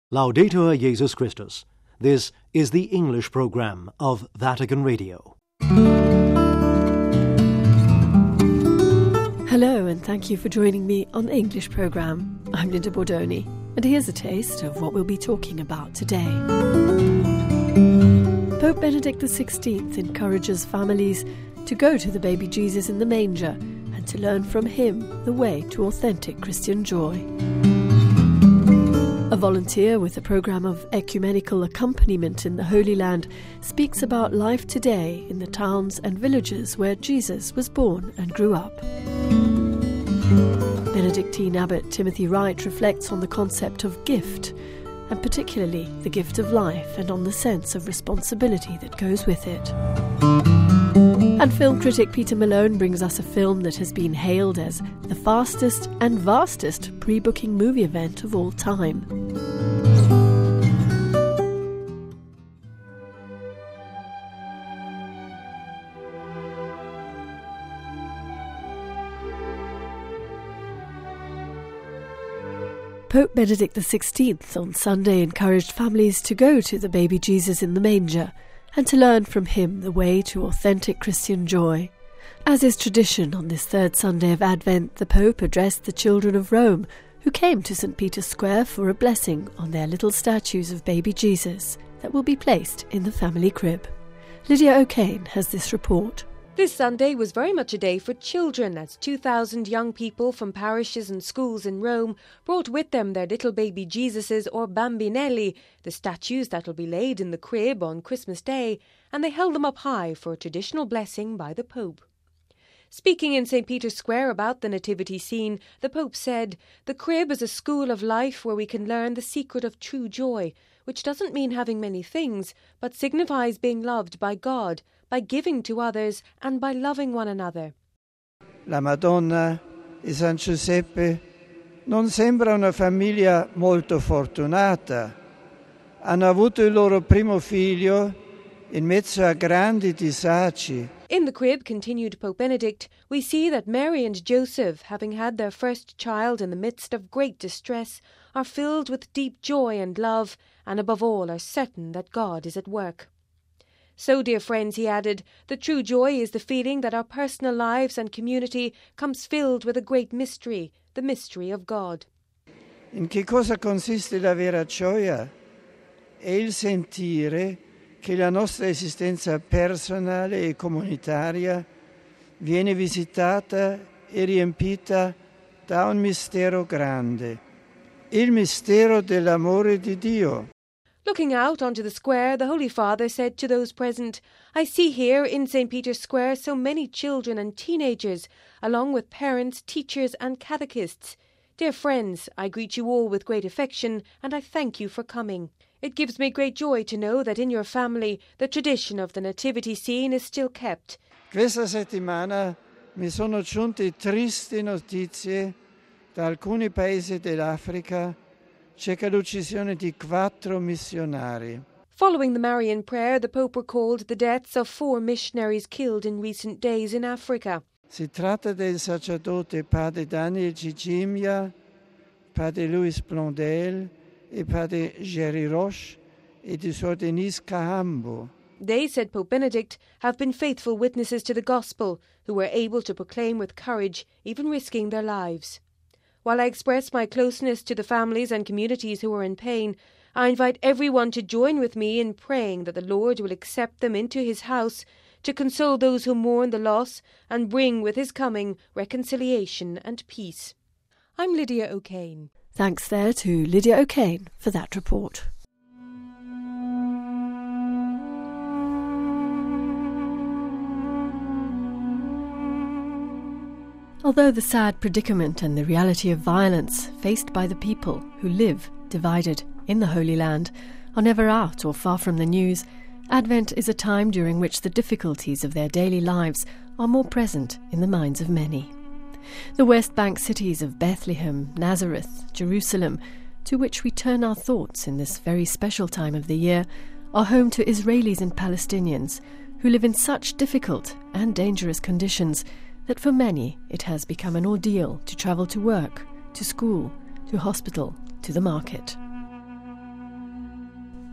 Laudetur Jesus Christus. This is the English program of Vatican Radio. Hello, and thank you for joining me on the English program. I'm Linda Bordoni, and here's a taste of what we'll be talking about today. Pope Benedict XVI encourages families to go to the baby Jesus in the manger and to learn from him the way to authentic Christian joy. A volunteer with a programme of ecumenical accompaniment in the Holy Land speaks about life today in the towns and villages where Jesus was born and grew up. Benedictine Abbot Timothy Wright reflects on the concept of gift, and particularly the gift of life and on the sense of responsibility that goes with it. And film critic Peter Malone brings us a film that has been hailed as the fastest and vastest pre-booking movie event of all time. Pope Benedict XVI on Sunday encouraged families to go to the baby Jesus in the manger and to learn from him the way to authentic Christian joy. As is tradition, on this third Sunday of Advent, the Pope addressed the children of Rome who came to St. Peter's Square for a blessing on their little statues of baby Jesus that will be placed in the family crib. Lydia O'Kane has this report. This Sunday was very much a day for children, as 2,000 young people from parishes and schools in Rome brought with them their little baby Jesuses or bambinelli, the statues that will be laid in the crib on Christmas Day, and they held them up high for a traditional blessing by the Pope. Speaking in St. Peter's Square about the nativity scene, the Pope said, "The crib is a school of life where we can learn the secret of true joy, which doesn't mean having many things, but signifies being loved by God, by giving to others and by loving one another." La Madonna e San Giuseppe non sembra una famiglia molto fortunata. Hanno avuto il loro primo figlio in mezzo a grandi disagi. In the crib, continued Pope Benedict, we see that Mary and Joseph, having had their first child in the midst of great distress, are filled with deep joy and love, and above all are certain that God is at work. So, dear friends, he added, the true joy is the feeling that our personal lives and community comes filled with a great mystery, the mystery of God. In che cosa consiste la vera gioia? È il sentire che la nostra esistenza personale e comunitaria viene visitata e riempita da un mistero grande, il mistero dell'amore di Dio. Looking out onto the square, the Holy Father said to those present, "I see here in St. Peter's Square so many children and teenagers, along with parents, teachers and catechists. Dear friends, I greet you all with great affection, and I thank you for coming. It gives me great joy to know that in your family the tradition of the nativity scene is still kept." Questa settimana mi sono giunte tristi notizie da alcuni paesi dell'Africa circa l'uccisione di 4 missionari. Following the Marian prayer, the Pope recalled the deaths of 4 missionaries killed in recent days in Africa. Si tratta del sacerdote padre Daniel Gigimia, padre Louis Blondel e padre Jerry Roche e di suor Denise Kahambo. They, said Pope Benedict, have been faithful witnesses to the gospel, who were able to proclaim with courage, even risking their lives. While I express my closeness to the families and communities who are in pain, I invite everyone to join with me in praying that the Lord will accept them into his house to console those who mourn the loss and bring with his coming reconciliation and peace. I'm Lydia O'Kane. Thanks there to Lydia O'Kane for that report. Although the sad predicament and the reality of violence faced by the people who live divided in the Holy Land are never out or far from the news, Advent is a time during which the difficulties of their daily lives are more present in the minds of many. The West Bank cities of Bethlehem, Nazareth, Jerusalem, to which we turn our thoughts in this very special time of the year, are home to Israelis and Palestinians who live in such difficult and dangerous conditions that for many it has become an ordeal to travel to work, to school, to hospital, to the market.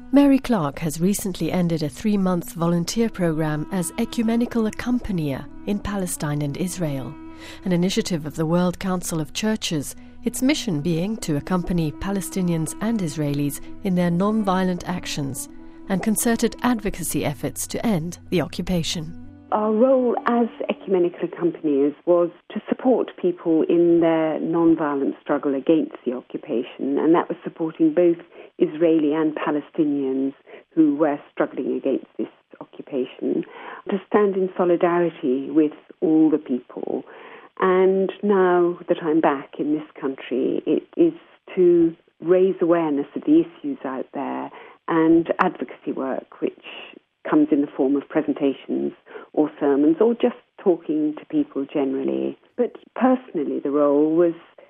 Mary Clark has recently ended a 3-month volunteer program as ecumenical accompanier in Palestine and Israel, an initiative of the World Council of Churches, its mission being to accompany Palestinians and Israelis in their non-violent actions and concerted advocacy efforts to end the occupation. Our role as ecumenical accompaniers was to support people in their non-violent struggle against the occupation, and that was supporting both Israeli and Palestinians who were struggling against this occupation, to stand in solidarity with all the people. And now that I'm back in this country, it is to raise awareness of the issues out there and advocacy work, which comes in the form of presentations or sermons or just talking to people generally. But personally, the role was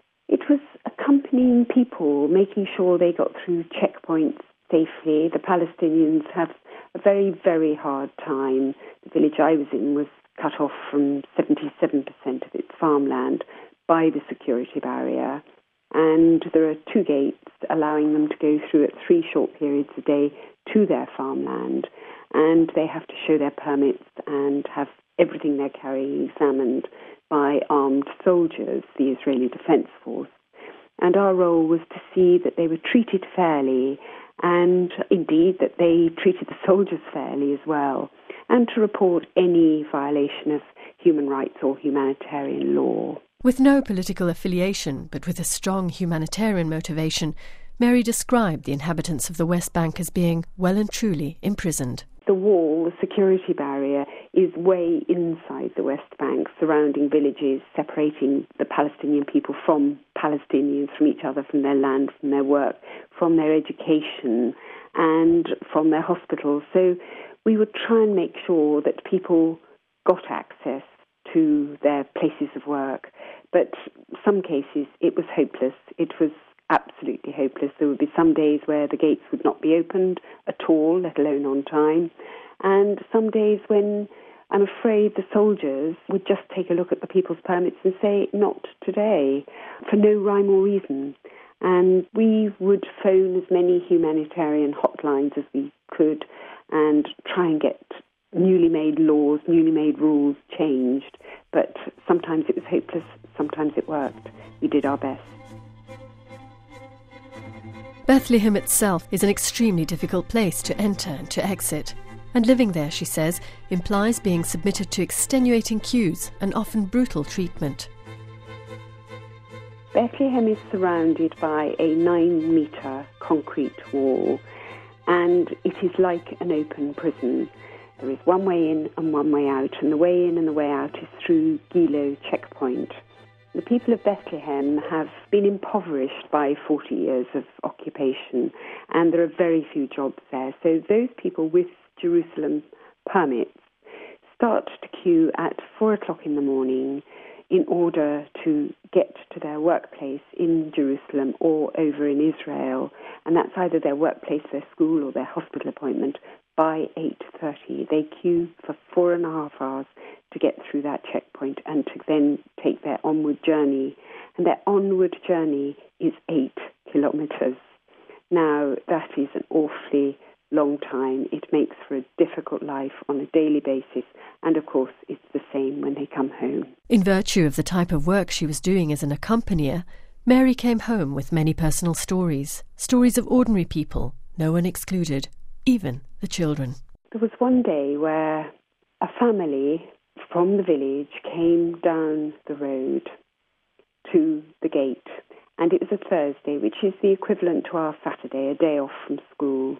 accompanying people, making sure they got through checkpoints safely. The Palestinians have a very, very hard time. The village I was in was cut off from 77% of its farmland by the security barrier. And there are 2 gates allowing them to go through at 3 short periods a day to their farmland. And they have to show their permits and have everything they're carrying examined by armed soldiers, the Israeli Defense Force. And our role was to see that they were treated fairly and indeed that they treated the soldiers fairly as well, and to report any violation of human rights or humanitarian law. With no political affiliation, but with a strong humanitarian motivation, Mary described the inhabitants of the West Bank as being well and truly imprisoned. The wall, the security barrier, is way inside the West Bank, surrounding villages, separating the Palestinian people from Palestinians, from each other, from their land, from their work, from their education, and from their hospitals. So we would try and make sure that people got access to their places of work. But some cases it was hopeless. It was absolutely hopeless. There would be some days where the gates would not be opened at all, let alone on time. And some days when I'm afraid the soldiers would just take a look at the people's permits and say, not today, for no rhyme or reason. And we would phone as many humanitarian hotlines as we could and try and get newly made laws, newly made rules changed. But sometimes it was hopeless, sometimes it worked. We did our best. Bethlehem itself is an extremely difficult place to enter and to exit. And living there, she says, implies being submitted to extenuating queues and often brutal treatment. Bethlehem is surrounded by a 9-metre concrete wall, and it is like an open prison. There is one way in and one way out, and the way in and the way out is through Gilo checkpoint. The people of Bethlehem have been impoverished by 40 years of occupation, and there are very few jobs there. So those people with Jerusalem permits start to queue at 4 o'clock in the morning in order to get to their workplace in Jerusalem or over in Israel. And that's either their workplace, their school, or their hospital appointment by 8:30. They queue for 4.5 hours to get through that checkpoint and to then take their onward journey. And their onward journey is 8 kilometres. Now, that is an awfully long time. It makes for a difficult life on a daily basis. And, of course, it's the same when they come home. In virtue of the type of work she was doing as an accompanier, Mary came home with many personal stories of ordinary people, no one excluded, even the children. There was one day where a family from the village came down the road to the gate, and it was a Thursday, which is the equivalent to our Saturday, a day off from school.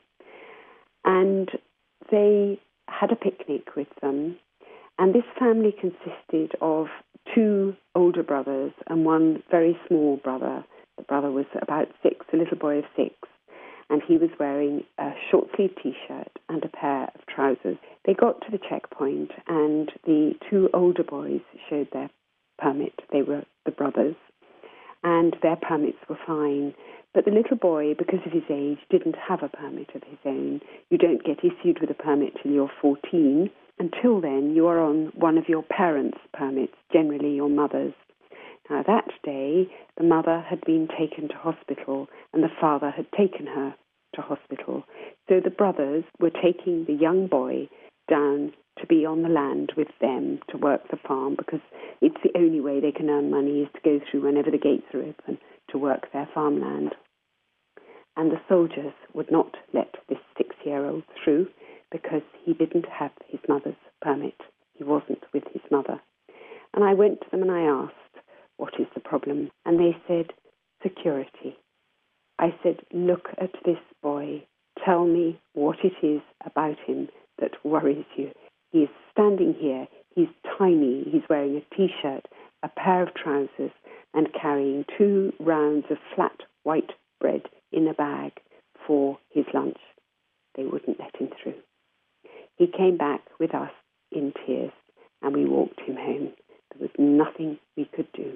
And they had a picnic with them, and this family consisted of 2 older brothers and 1 very small brother. The brother was about 6, a little boy of 6, and he was wearing a short-sleeved T-shirt and a pair of trousers. They got to the checkpoint, and the 2 older boys showed their permit. They were the brothers, and their permits were fine. But the little boy, because of his age, didn't have a permit of his own. You don't get issued with a permit till you're 14. Until then, you are on one of your parents' permits, generally your mother's. Now, that day, the mother had been taken to hospital and the father had taken her to hospital. So the brothers were taking the young boy down to be on the land with them to work the farm, because it's the only way they can earn money is to go through whenever the gates are open to work their farmland. And the soldiers would not let this 6-year-old through because he didn't have his mother's permit. He wasn't with his mother. And I went to them and I asked, what is the problem? And they said, security. I said, look at this boy. Tell me what it is about him that worries you. He is standing here. He's tiny. He's wearing a T-shirt, a pair of trousers, and carrying 2 rounds of flat white bread in a bag for his lunch. They wouldn't let him through. He came back with us in tears, and we walked him home. There was nothing we could do.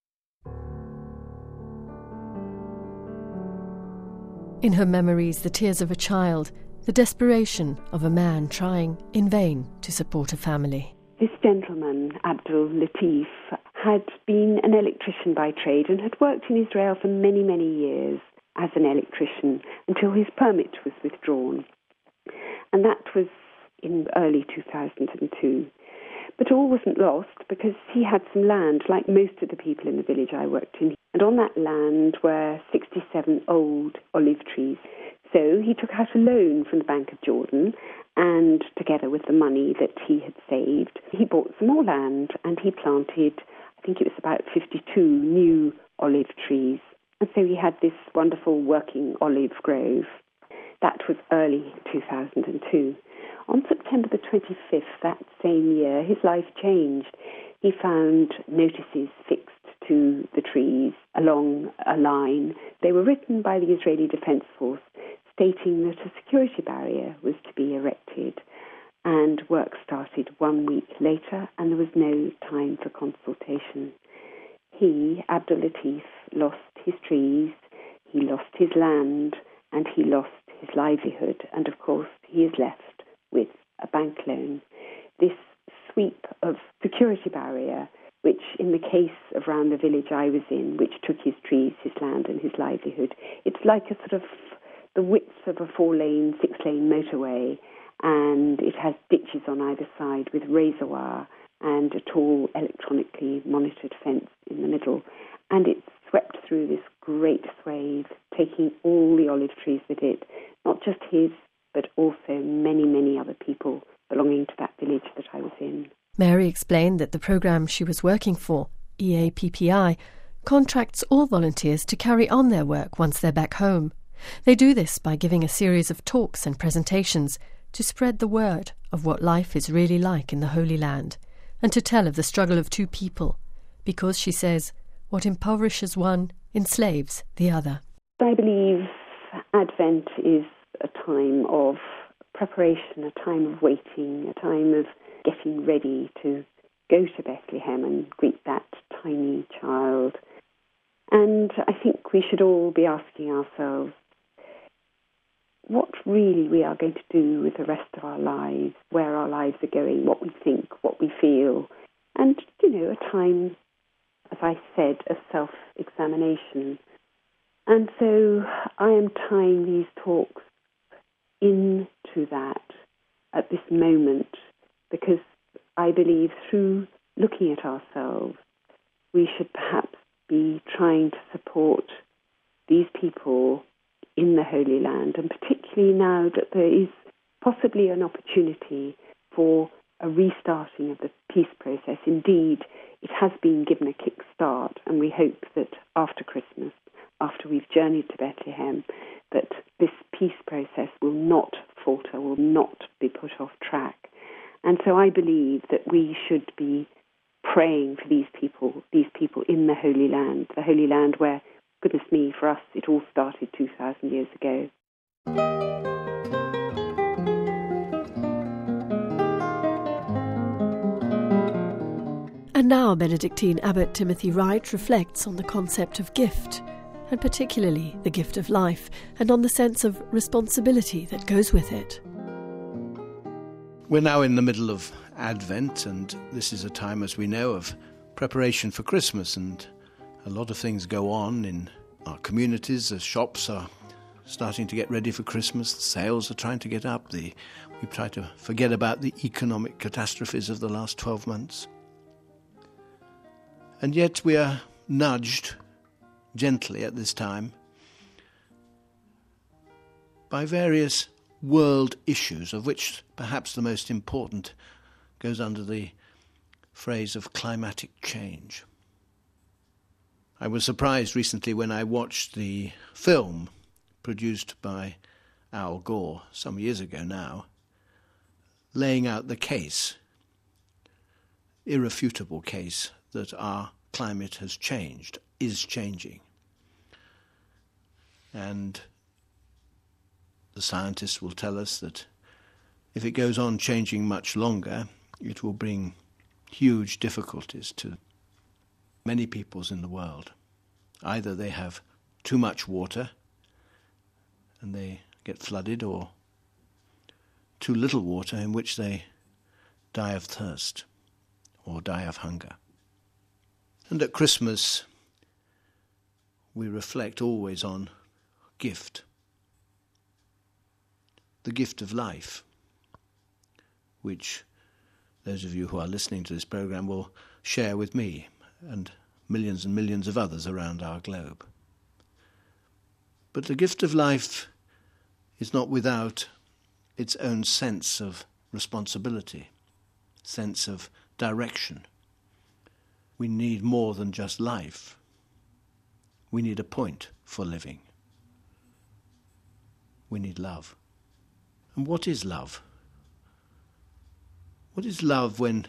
In her memories, the tears of a child, the desperation of a man trying in vain to support a family. This gentleman, Abdul Latif, had been an electrician by trade and had worked in Israel for many, many years as an electrician until his permit was withdrawn. And that was in early 2002. But all wasn't lost because he had some land, like most of the people in the village I worked in. And on that land were 67 old olive trees. So he took out a loan from the Bank of Jordan, and together with the money that he had saved, he bought some more land and he planted, I think it was about 52 new olive trees. And so he had this wonderful working olive grove. That was early 2002. On September the 25th that same year, his life changed. He found notices fixed to the trees along a line. They were written by the Israeli Defense Force, stating that a security barrier was to be erected, and work started 1 week later, and there was no time for consultation. He, Abdul Latif, lost his trees, he lost his land, and he lost his livelihood, and of course he is left with a bank loan. This sweep of security barrier, which in the case of round the village I was in, which took his trees, his land and his livelihood, it's like a sort of the width of a 4-lane, 6-lane motorway, and it has ditches on either side with razor wire and a tall electronically monitored fence in the middle. And it swept through this great swathe, taking all the olive trees with it, not just his, but also many, many other people belonging to that village that I was in. Mary explained that the programme she was working for, EAPPI, contracts all volunteers to carry on their work once they're back home. They do this by giving a series of talks and presentations to spread the word of what life is really like in the Holy Land, and to tell of the struggle of 2 people, because, she says, what impoverishes one enslaves the other. I believe Advent is a time of preparation, a time of waiting, a time of getting ready to go to Bethlehem and greet that tiny child. And I think we should all be asking ourselves what really we are going to do with the rest of our lives, where our lives are going, what we think, what we feel. And, a time, as I said, of self-examination. And so I am tying these talks into that at this moment, because I believe through looking at ourselves, we should perhaps be trying to support these people in the Holy Land, and particularly now that there is possibly an opportunity for a restarting of the peace process. Indeed, it has been given a kick-start, and we hope that after Christmas, after we've journeyed to Bethlehem, that this peace process will not falter, will not be put off track. And so I believe that we should be praying for these people in the Holy Land where, goodness me, for us it all started 2,000 years ago. And now Benedictine Abbot Timothy Wright reflects on the concept of gift, and particularly the gift of life, and on the sense of responsibility that goes with it. We're now in the middle of Advent, and this is a time, as we know, of preparation for Christmas, and a lot of things go on in our communities. The shops are starting to get ready for Christmas. The sales are trying to get up. We try to forget about the economic catastrophes of the last 12 months. And yet we are nudged gently at this time by various world issues, of which perhaps the most important goes under the phrase of climatic change. I was surprised recently when I watched the film produced by Al Gore some years ago now, laying out the case, irrefutable case, that our climate has changed, is changing. And the scientists will tell us that if it goes on changing much longer, it will bring huge difficulties to many peoples in the world. Either they have too much water and they get flooded, or too little water in which they die of thirst or die of hunger. And at Christmas, we reflect always on gift, the gift of life, which those of you who are listening to this program will share with me and millions of others around our globe. But the gift of life is not without its own sense of responsibility, sense of direction. We need more than just life. We need a point for living. We need love. And what is love? What is love when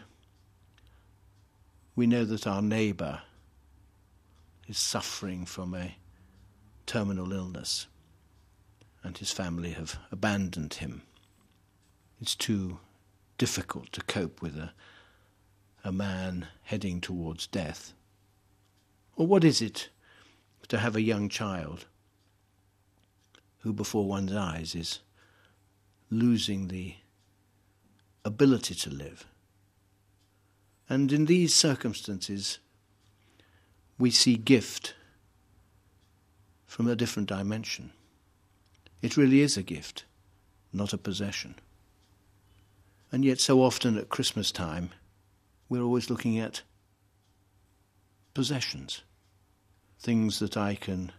we know that our neighbour is suffering from a terminal illness and his family have abandoned him? It's too difficult to cope with a man heading towards death. Or what is it to have a young child who before one's eyes is losing the ability to live? And in these circumstances, we see gift from a different dimension. It really is a gift, not a possession. And yet so often at Christmas time, we're always looking at possessions, things that I can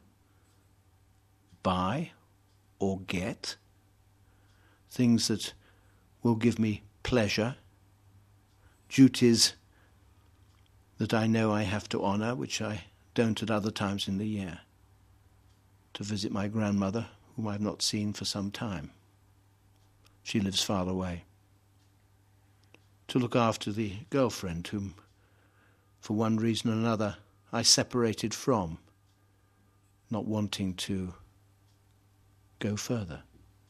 buy or get, things that will give me pleasure, duties that I know I have to honour, which I don't at other times in the year, to visit my grandmother, whom I've not seen for some time. She lives far away. To look after the girlfriend whom, for one reason or another, I separated from, not wanting to go further.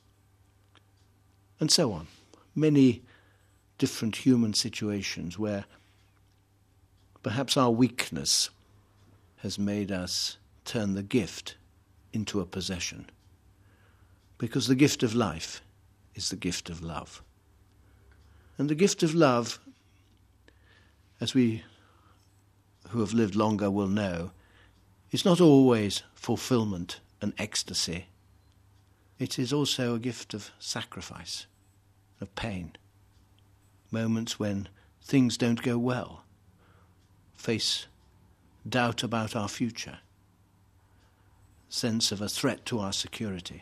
And so on. Many different human situations where perhaps our weakness has made us turn the gift into a possession. Because the gift of life is the gift of love. And the gift of love, as we who have lived longer will know, is not always fulfillment and ecstasy. It is also a gift of sacrifice, of pain. Moments when things don't go well, face doubt about our future, sense of a threat to our security.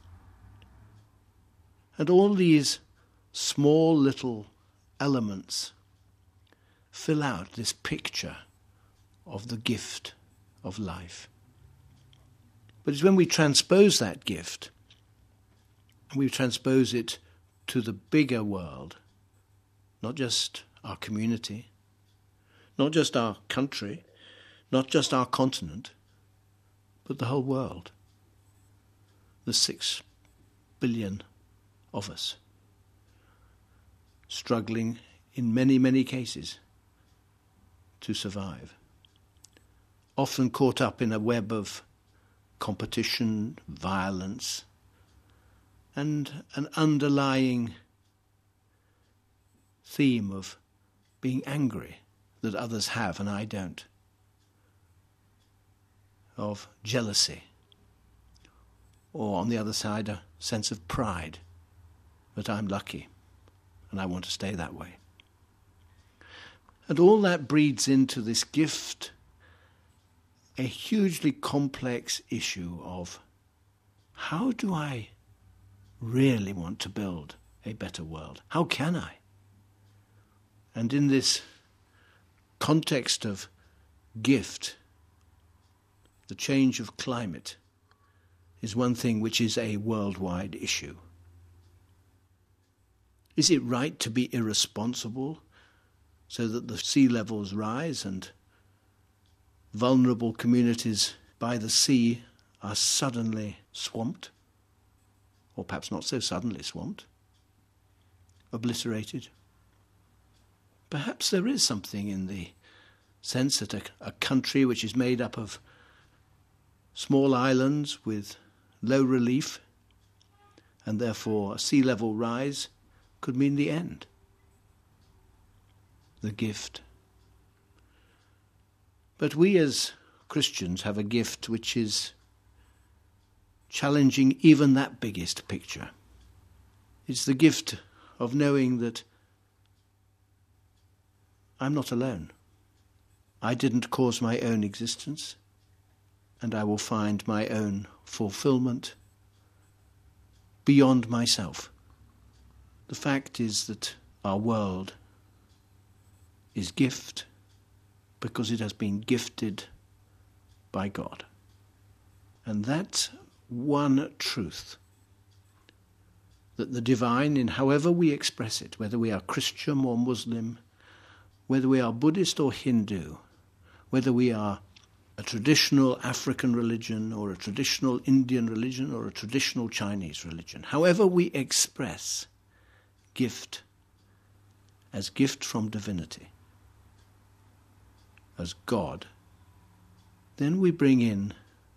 And all these small little elements fill out this picture of the gift of life. But it's when we transpose that gift, and we transpose it to the bigger world, not just our community, not just our country, not just our continent, but the whole world, the 6 billion of us, struggling in many cases to survive, often caught up in a web of competition, violence, and an underlying theme of being angry that others have and I don't, of jealousy, or on the other side, a sense of pride that I'm lucky and I want to stay that way. And all that breeds into this gift a hugely complex issue of how do I really want to build a better world? How can I? And in this context of gift, the change of climate is one thing which is a worldwide issue. Is it right to be irresponsible so that the sea levels rise and vulnerable communities by the sea are suddenly swamped? Or perhaps not so suddenly swamped, obliterated? Perhaps there is something in the sense that a country which is made up of small islands with low relief, and therefore a sea level rise, could mean the end. The gift. But we as Christians have a gift which is challenging even that biggest picture. It's the gift of knowing that I'm not alone. I didn't cause my own existence, and I will find my own fulfillment beyond myself. The fact is that our world is gift because it has been gifted by God. And that's one truth, that the divine, in however we express it, whether we are Christian or Muslim, whether we are Buddhist or Hindu, whether we are a traditional African religion or a traditional Indian religion or a traditional Chinese religion, however we express gift as gift from divinity, as God, then we bring in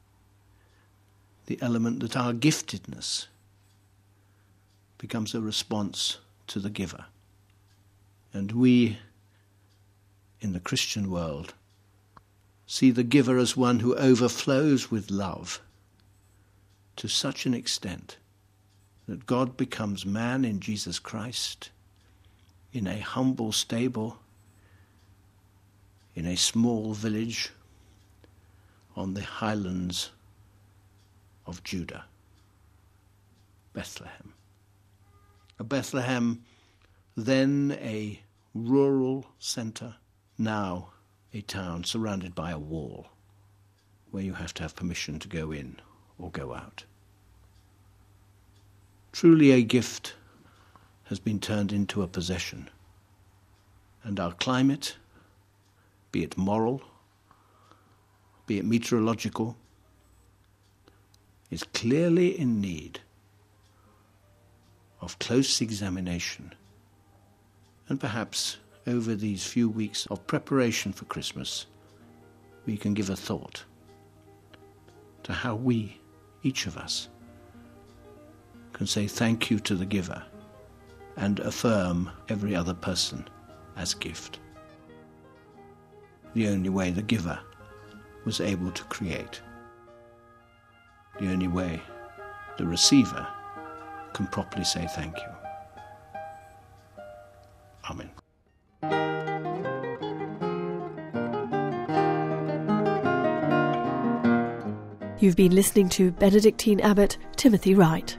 the element that our giftedness becomes a response to the giver. And we, in the Christian world, see the giver as one who overflows with love to such an extent that God becomes man in Jesus Christ, in a humble stable, in a small village on the highlands of Judah, Bethlehem. A Bethlehem, then a rural centre, now a town surrounded by a wall where you have to have permission to go in or go out. Truly a gift has been turned into a possession, and our climate, be it moral, be it meteorological, is clearly in need of close examination. And perhaps over these few weeks of preparation for Christmas, we can give a thought to how we, each of us, can say thank you to the giver and affirm every other person as gift. The only way the giver was able to create. The only way the receiver can properly say thank you. Amen. You've been listening to Benedictine Abbot Timothy Wright.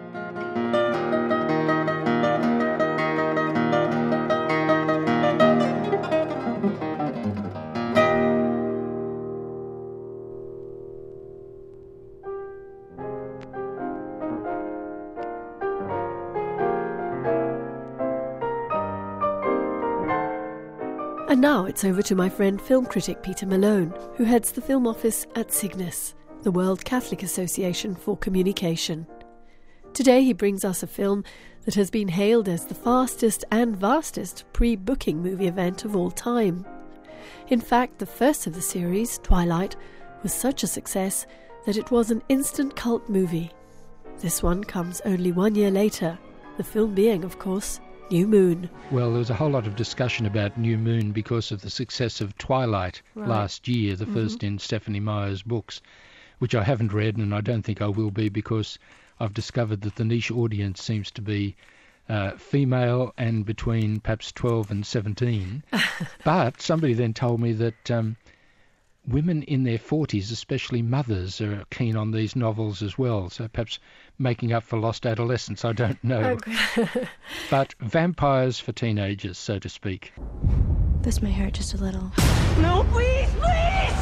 And now it's over to my friend film critic Peter Malone, who heads the film office at Cygnus, the World Catholic Association for Communication. Today he brings us a film that has been hailed as the fastest and vastest pre-booking movie event of all time. In fact, the first of the series, Twilight, was such a success that it was an instant cult movie. This one comes only 1 year later, the film being, of course, New Moon. Well, there was a whole lot of discussion about New Moon because of the success of Twilight last year, the first in Stephanie Meyer's books. which I haven't read, and I don't think I will be, because I've discovered that the niche audience seems to be female and between perhaps 12 and 17. But somebody then told me that women in their 40s, especially mothers, are keen on these novels as well. So perhaps making up for lost adolescence, I don't know. Okay. But vampires for teenagers, so to speak. This may hurt just a little. No, please, please!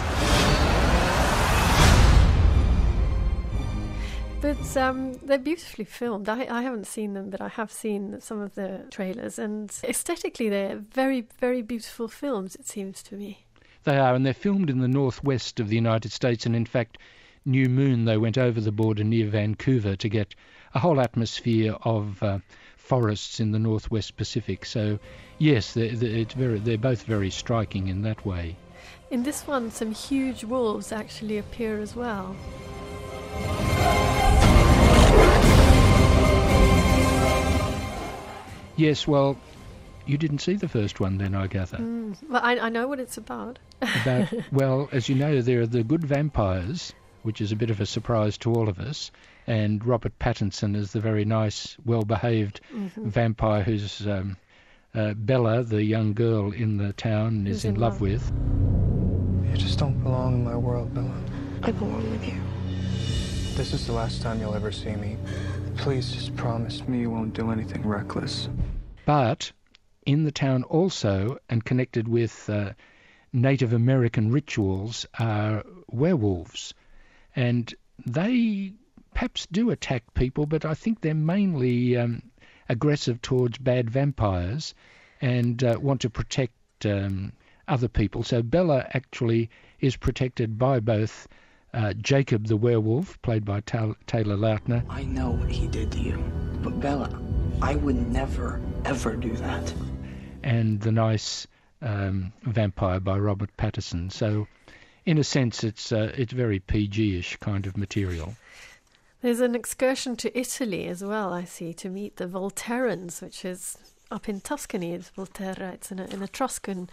But they're beautifully filmed. I haven't seen them, but I have seen some of the trailers. And aesthetically, they're very, very beautiful films, it seems to me. They are, and they're filmed in the northwest of the United States. And in fact, New Moon, they went over the border near Vancouver to get a whole atmosphere of forests in the northwest Pacific. So, yes, they're both very striking in that way. In this one, some huge wolves actually appear as well. Yes, well, you didn't see the first one then, I gather. Well, I know what it's about. Well, as you know, there are the good vampires, which is a bit of a surprise to all of us, and Robert Pattinson is the very nice, well-behaved vampire who's Bella, the young girl in the town, is in love with. You just don't belong in my world, Bella. I belong with you. This is the last time you'll ever see me. Please just promise me you won't do anything reckless. But in the town also, and connected with Native American rituals, are werewolves. And they perhaps do attack people, but I think they're mainly aggressive towards bad vampires and want to protect other people. So Bella actually is protected by both Jacob the werewolf, played by Taylor Lautner. I know what he did to you, but Bella, I would never, ever do that. And the nice vampire by Robert Pattinson. So, in a sense, it's very PG-ish kind of material. There's an excursion to Italy as well, I see, to meet the Volterrans, which is up in Tuscany. It's Volterra. It's in a Etruscan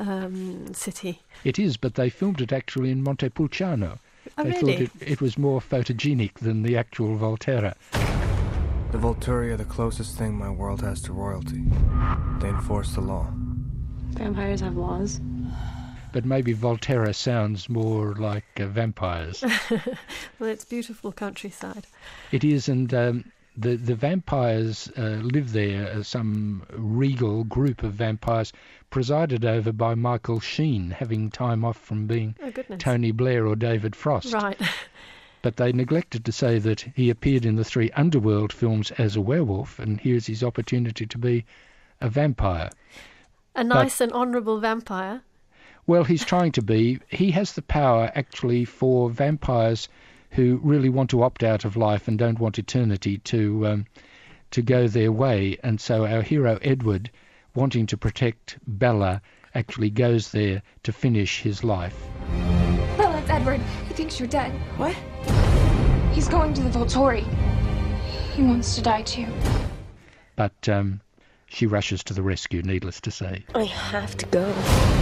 city. It is, but they filmed it actually in Montepulciano. Oh, they really? thought it was more photogenic than the actual Volterra. The Volturi are the closest thing my world has to royalty. They enforce the law. Vampires have laws. But maybe Volterra sounds more like vampires. Well, it's beautiful countryside. It is, and the vampires live there, some regal group of vampires presided over by Michael Sheen, having time off from being Tony Blair or David Frost. Right. But they neglected to say that he appeared in the 3 Underworld films as a werewolf, and here's his opportunity to be a vampire. A nice and honourable vampire. Well, he's trying to be. He has the power, actually, for vampires who really want to opt out of life and don't want eternity to go their way. And so our hero, Edward, wanting to protect Bella, actually goes there to finish his life. Bella, it's Edward. He thinks you're dead. What? He's going to the Volturi. He wants to die too. But she rushes to the rescue, needless to say. I have to go.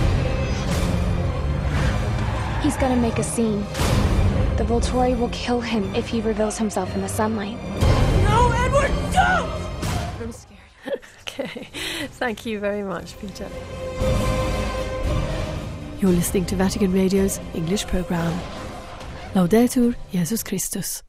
He's gonna make a scene. The Volturi will kill him if he reveals himself in the sunlight. No, Edward, don't! I'm scared. Okay. Thank you very much, Peter. You're listening to Vatican Radio's English programme. Laudetur Jesus Christus.